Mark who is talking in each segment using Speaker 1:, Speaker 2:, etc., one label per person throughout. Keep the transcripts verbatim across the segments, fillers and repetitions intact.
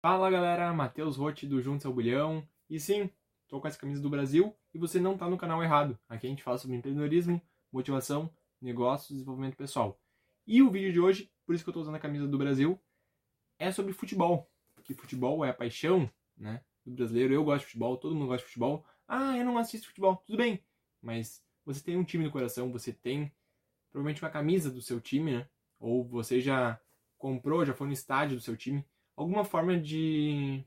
Speaker 1: Fala galera, Matheus Rotti do Juntos ao Bulhão. E sim, tô com essa camisa do Brasil e você não tá no canal errado. Aqui a gente fala sobre empreendedorismo, motivação, negócios e desenvolvimento pessoal. E o vídeo de hoje, por isso que eu tô usando a camisa do Brasil, é sobre futebol. Porque futebol é a paixão, né, do brasileiro. Eu gosto de futebol, todo mundo gosta de futebol. Ah, eu não assisto futebol, tudo bem. Mas você tem um time no coração, você tem provavelmente uma camisa do seu time, né? Ou você já comprou, já foi no estádio do seu time. Alguma forma de,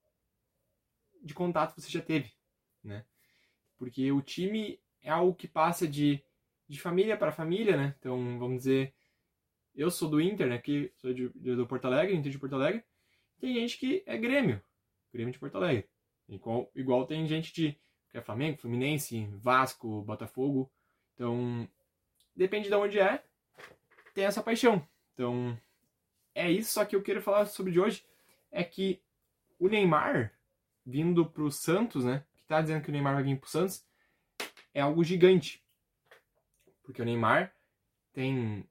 Speaker 1: de contato você já teve, né? Porque o time é algo que passa de, de família para família, né? Então, vamos dizer, eu sou do Inter, né? Que sou de, de, do Porto Alegre, Inter de Porto Alegre. Tem gente que é Grêmio, Grêmio de Porto Alegre. Igual, igual tem gente de que é Flamengo, Fluminense, Vasco, Botafogo. Então, depende de onde é, tem essa paixão. Então, é isso, só que eu quero falar sobre de hoje é que o Neymar vindo pro Santos, né? Que tá dizendo que o Neymar vai vir pro Santos, é algo gigante. Porque o Neymar tem.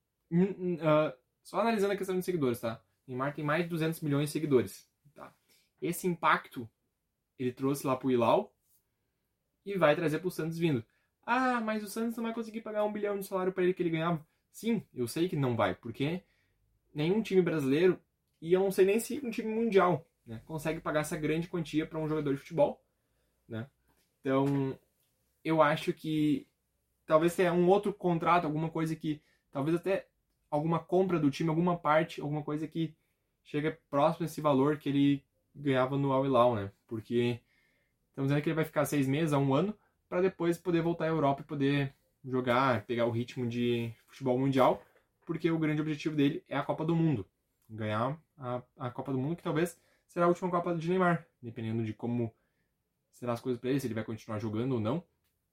Speaker 1: Uh, só analisando a questão de seguidores, tá? O Neymar tem mais de duzentos milhões de seguidores. Tá? Esse impacto ele trouxe lá pro Hilal e vai trazer pro Santos vindo. Ah, mas o Santos não vai conseguir pagar um bilhão de salário para ele que ele ganhava. Sim, eu sei que não vai, porque nenhum time brasileiro, e eu não sei nem se um time mundial, né, consegue pagar essa grande quantia para um jogador de futebol, né? Então, eu acho que talvez tenha um outro contrato, alguma coisa que, talvez até alguma compra do time, alguma parte, alguma coisa que chega próximo desse valor que ele ganhava no Al Hilal, né? Porque estamos dizendo que ele vai ficar seis meses a um ano para depois poder voltar à Europa e poder jogar, pegar o ritmo de futebol mundial, porque o grande objetivo dele é a Copa do Mundo. Ganhar a, a Copa do Mundo, que talvez será a última Copa de Neymar, dependendo de como serão as coisas para ele, se ele vai continuar jogando ou não.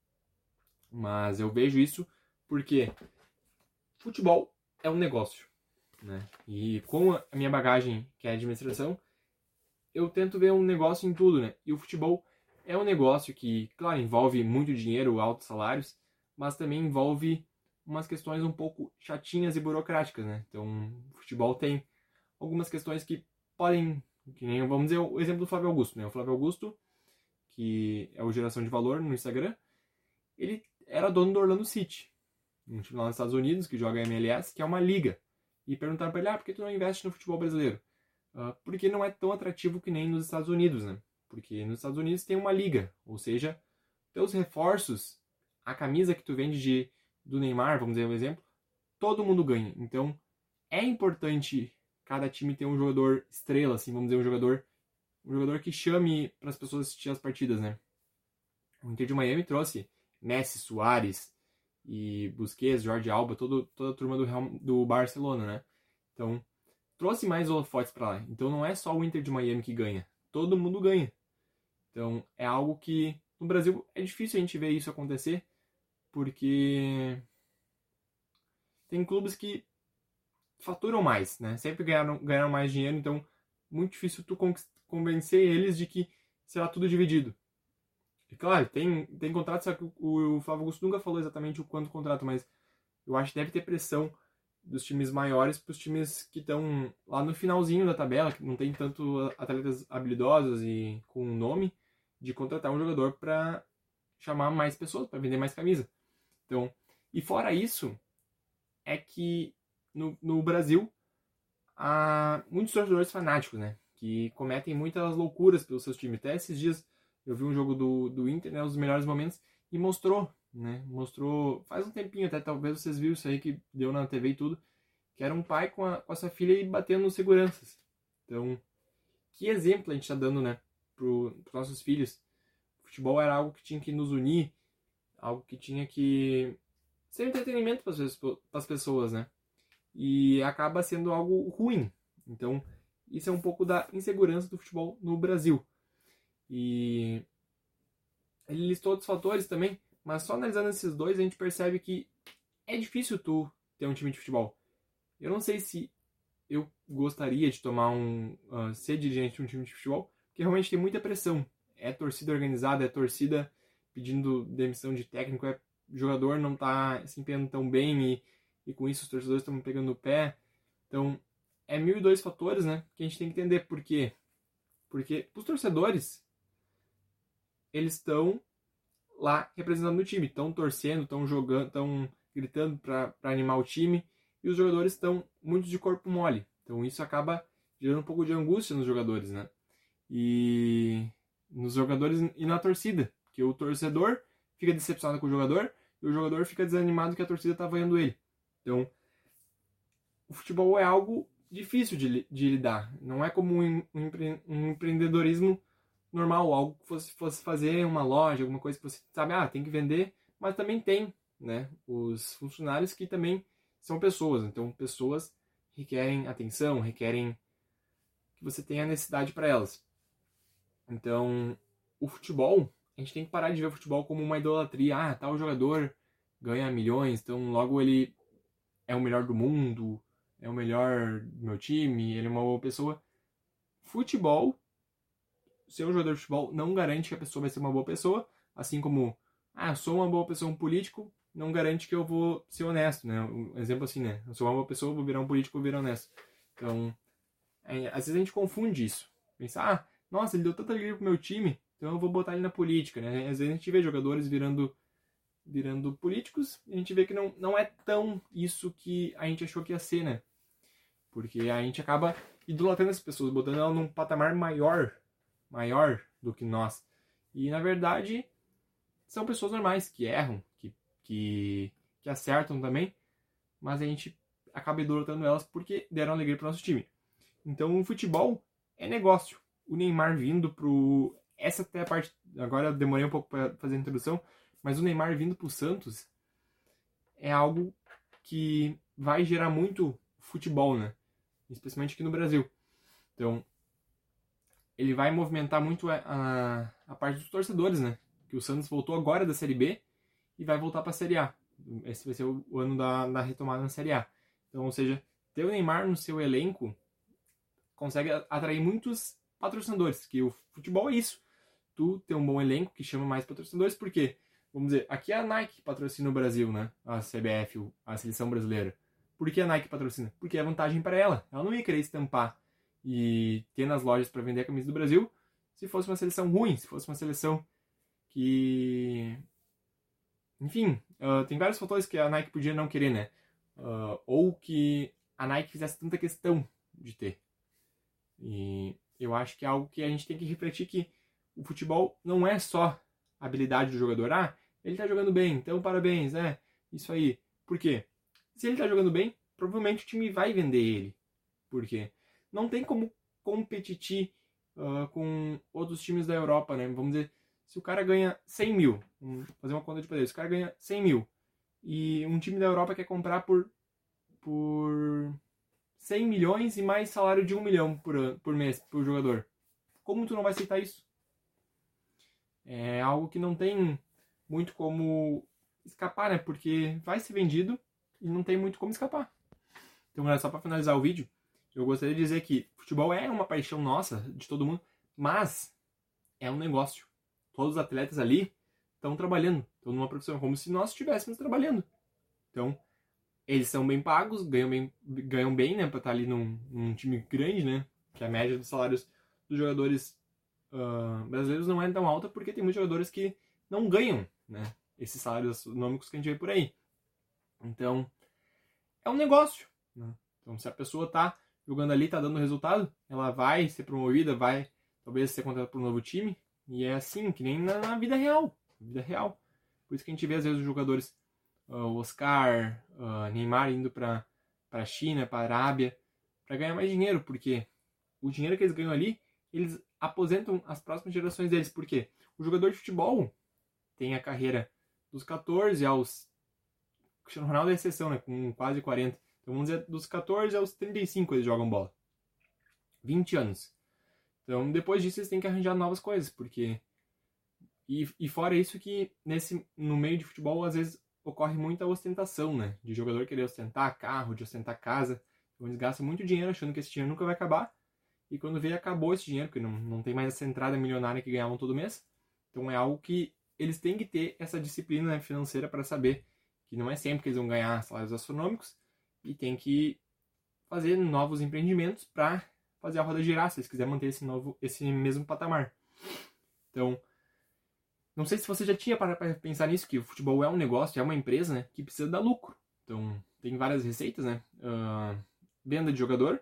Speaker 1: Mas eu vejo isso porque futebol é um negócio, né? E com a minha bagagem, que é administração, eu tento ver um negócio em tudo, né? E o futebol é um negócio que, claro, envolve muito dinheiro, altos salários, mas também envolve umas questões um pouco chatinhas e burocráticas, né? Então, o futebol tem algumas questões que podem, que nem, vamos dizer, o exemplo do Flávio Augusto, né? O Flávio Augusto, que é o Geração de Valor no Instagram, ele era dono do Orlando City, um time lá nos Estados Unidos que joga M L S, que é uma liga. E perguntaram para ele, ah, por que tu não investe no futebol brasileiro? Uh, porque não é tão atrativo que nem nos Estados Unidos, né? Porque nos Estados Unidos tem uma liga, ou seja, teus reforços, a camisa que tu vende de, do Neymar, vamos dizer um exemplo, todo mundo ganha. Então, é importante cada time ter um jogador estrela, assim, vamos dizer, um jogador, um jogador que chame para as pessoas assistir as partidas, né? O Inter de Miami trouxe Messi, Suárez e Busquets, Jorge Alba, todo, toda a turma do, Real, do Barcelona, né? Então, trouxe mais holofotes para lá. Então, não é só o Inter de Miami que ganha. Todo mundo ganha. Então, é algo que no Brasil é difícil a gente ver isso acontecer, porque tem clubes que faturam mais, né? Sempre ganharam, ganharam mais dinheiro, então muito difícil tu convencer eles de que será tudo dividido. E claro, tem, tem contrato, só que o, o Flávio Augusto nunca falou exatamente o quanto contrato, mas eu acho que deve ter pressão dos times maiores para os times que estão lá no finalzinho da tabela, que não tem tanto atletas habilidosos e com nome, de contratar um jogador para chamar mais pessoas, para vender mais camisa. Então, e fora isso, é que no, no Brasil há muitos torcedores fanáticos, né? Que cometem muitas loucuras pelos seus times. Até esses dias eu vi um jogo do, do Inter, né? Os melhores momentos, e mostrou, né? Mostrou, faz um tempinho até, talvez vocês viram isso aí que deu na T V e tudo, que era um pai com a, com a sua filha e batendo nos seguranças. Então, que exemplo a gente está dando, né? Para os nossos filhos. O futebol era algo que tinha que nos unir, algo que tinha que ser entretenimento para as pessoas, né? E acaba sendo algo ruim. Então, isso é um pouco da insegurança do futebol no Brasil. E ele listou outros fatores também, mas só analisando esses dois a gente percebe que é difícil tu ter um time de futebol. Eu não sei se eu gostaria de tomar um uh, ser dirigente de um time de futebol, porque realmente tem muita pressão. É torcida organizada, é torcida pedindo demissão de técnico, é jogador não tá se empenhando tão bem e, e com isso os torcedores estão pegando no pé. Então, é mil e dois fatores, né, que a gente tem que entender por quê. Porque os torcedores, eles estão lá representando o time, estão torcendo, estão jogando, estão gritando para animar o time, e os jogadores estão muito de corpo mole. Então isso acaba gerando um pouco de angústia nos jogadores, né? E nos jogadores e na torcida, que o torcedor fica decepcionado com o jogador e o jogador fica desanimado que a torcida está vaiando ele. Então, o futebol é algo difícil de, de lidar. Não é como um, empre, um empreendedorismo normal, algo que fosse, fosse fazer uma loja, alguma coisa que você sabe, ah, tem que vender, mas também tem, né, os funcionários que também são pessoas. Então, pessoas requerem atenção, requerem que você tenha necessidade para elas. Então, o futebol, a gente tem que parar de ver o futebol como uma idolatria. Ah, tal jogador ganha milhões, então logo ele é o melhor do mundo, é o melhor do meu time, ele é uma boa pessoa. Futebol, ser um jogador de futebol não garante que a pessoa vai ser uma boa pessoa, assim como, ah, eu sou uma boa pessoa, um político, não garante que eu vou ser honesto, né? Um exemplo assim, né? Eu sou uma boa pessoa, vou virar um político, vou virar honesto. Então, é, às vezes a gente confunde isso. Pensar, ah, nossa, ele deu tanta alegria pro meu time, então eu vou botar ele na política, né? Às vezes a gente vê jogadores virando, virando políticos e a gente vê que não, não é tão isso que a gente achou que ia ser, né? Porque a gente acaba idolatrando as pessoas, botando ela num patamar maior, maior do que nós. E, na verdade, são pessoas normais, que erram, que, que, que acertam também, mas a gente acaba idolatrando elas porque deram alegria pro nosso time. Então, o futebol é negócio. O Neymar vindo pro... Essa até a parte... Agora eu demorei um pouco para fazer a introdução, mas o Neymar vindo pro Santos é algo que vai gerar muito futebol, né? Especialmente aqui no Brasil. Então, ele vai movimentar muito a, a parte dos torcedores, né? Que o Santos voltou agora da Série B e vai voltar para a Série A. Esse vai ser o, o ano da, da retomada na Série A. Então, ou seja, ter o Neymar no seu elenco consegue atrair muitos patrocinadores, que o futebol é isso. Tu tem um bom elenco que chama mais patrocinadores, porque, vamos dizer, aqui é a Nike que patrocina o Brasil, né? A C B F, a seleção brasileira. Por que a Nike patrocina? Porque é vantagem para ela. Ela não ia querer estampar e ter nas lojas para vender a camisa do Brasil se fosse uma seleção ruim, se fosse uma seleção que... Enfim, uh, tem vários fatores que a Nike podia não querer, né? Uh, ou que a Nike fizesse tanta questão de ter. E eu acho que é algo que a gente tem que refletir, que o futebol não é só a habilidade do jogador. Ah, ele tá jogando bem, então parabéns, né? Isso aí. Por quê? Se ele tá jogando bem, provavelmente o time vai vender ele. Por quê? Não tem como competir uh, com outros times da Europa, né? Vamos dizer, se o cara ganha cem mil, vamos fazer uma conta de poder, se o cara ganha cem mil e um time da Europa quer comprar por, por cem milhões e mais salário de um milhão por, ano, por mês por jogador, como tu não vai aceitar isso? É algo que não tem muito como escapar, né? Porque vai ser vendido e não tem muito como escapar. Então, galera, só para finalizar o vídeo, eu gostaria de dizer que futebol é uma paixão nossa, de todo mundo, mas é um negócio. Todos os atletas ali estão trabalhando, estão numa profissão, como se nós estivéssemos trabalhando. Então, eles são bem pagos, ganham bem, ganham bem, né, para estar ali num, num time grande, né, que a média dos salários dos jogadores uh, brasileiros não é tão alta, porque tem muitos jogadores que não ganham, né, esses salários astronômicos que a gente vê por aí. Então, é um negócio, né? Então, se a pessoa está jogando ali, está dando resultado, ela vai ser promovida, vai talvez ser contratada por um novo time, e é assim, que nem na, na vida real, vida real. Por isso que a gente vê às vezes os jogadores, uh, o Oscar, uh, Neymar indo para a China, para a Arábia, para ganhar mais dinheiro, porque o dinheiro que eles ganham ali, eles aposentam as próximas gerações deles, porque o jogador de futebol tem a carreira dos catorze aos... O Cristiano Ronaldo é exceção, né, com quase quarenta. Então vamos dizer, dos catorze aos trinta e cinco eles jogam bola. vinte anos. Então depois disso eles têm que arranjar novas coisas, porque... E, e fora isso que nesse, no meio de futebol às vezes ocorre muita ostentação, né? De jogador querer ostentar carro, de ostentar casa. Então eles gastam muito dinheiro achando que esse dinheiro nunca vai acabar. E quando vê, acabou esse dinheiro, porque não, não tem mais essa entrada milionária que ganhavam todo mês. Então é algo que eles têm que ter essa disciplina, né, financeira para saber que não é sempre que eles vão ganhar salários astronômicos. E tem que fazer novos empreendimentos para fazer a roda girar, se eles quiserem manter esse, novo, esse mesmo patamar. Então, não sei se você já tinha parado para pensar nisso, que o futebol é um negócio, é uma empresa, né, que precisa dar lucro. Então, tem várias receitas, né? Uh, venda de jogador,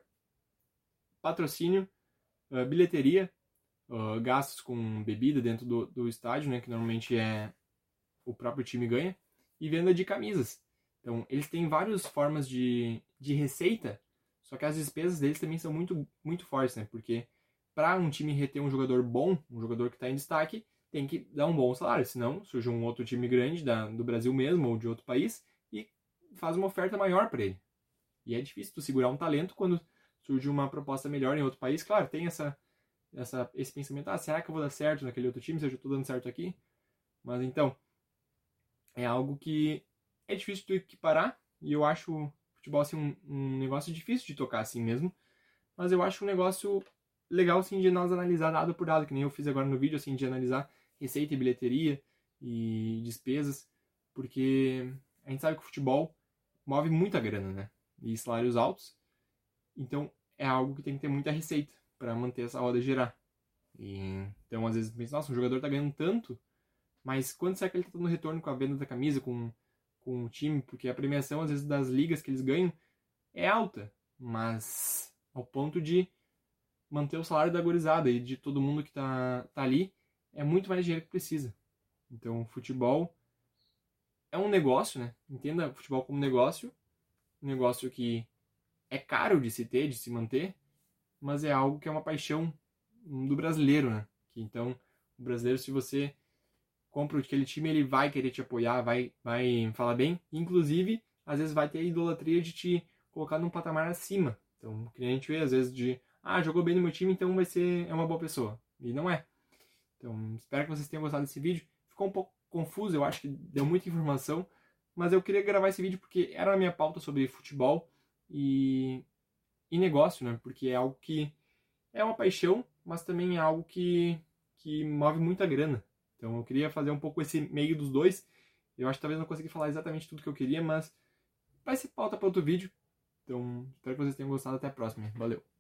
Speaker 1: patrocínio, uh, bilheteria, uh, gastos com bebida dentro do, do estádio, né, que normalmente é o próprio time ganha, e venda de camisas. Então, eles têm várias formas de, de receita, só que as despesas deles também são muito, muito fortes, né? Porque para um time reter um jogador bom, um jogador que está em destaque, tem que dar um bom salário, senão surge um outro time grande da, do Brasil mesmo ou de outro país e faz uma oferta maior para ele. E é difícil tu segurar um talento quando surge uma proposta melhor em outro país. Claro, tem essa, essa, esse pensamento, ah, será que eu vou dar certo naquele outro time se eu já estou dando certo aqui? Mas então, é algo que é difícil tu equiparar, e eu acho o futebol assim, um, um negócio difícil de tocar assim mesmo, mas eu acho um negócio legal assim, de nós analisar dado por dado, que nem eu fiz agora no vídeo, assim, de analisar receita e bilheteria e despesas, porque a gente sabe que o futebol move muita grana, né? E salários altos, então é algo que tem que ter muita receita para manter essa roda girar. E, então às vezes pensa, nossa, um jogador tá ganhando tanto, mas quando será que ele tá dando retorno com a venda da camisa, com, com o time? Porque a premiação, às vezes, das ligas que eles ganham é alta, mas ao ponto de manter o salário da gurizada e de todo mundo que tá, tá ali, é muito mais dinheiro que precisa. Então, futebol é um negócio, né? Entenda o futebol como negócio, um negócio que é caro de se ter, de se manter, mas é algo que é uma paixão do brasileiro, né? Que, então, o brasileiro, se você compra aquele time, ele vai querer te apoiar, vai, vai falar bem, inclusive, às vezes vai ter a idolatria de te colocar num patamar acima. Então, que a gente vê, às vezes, de, ah, jogou bem no meu time, então vai ser, é uma boa pessoa. E não é. Então, espero que vocês tenham gostado desse vídeo. Ficou um pouco confuso, eu acho que deu muita informação, mas eu queria gravar esse vídeo porque era a minha pauta sobre futebol e, e negócio, né? Porque é algo que é uma paixão, mas também é algo que, que move muita grana. Então eu queria fazer um pouco esse meio dos dois. Eu acho que talvez não consegui falar exatamente tudo que eu queria, mas vai ser pauta para outro vídeo. Então espero que vocês tenham gostado. Até a próxima. Valeu!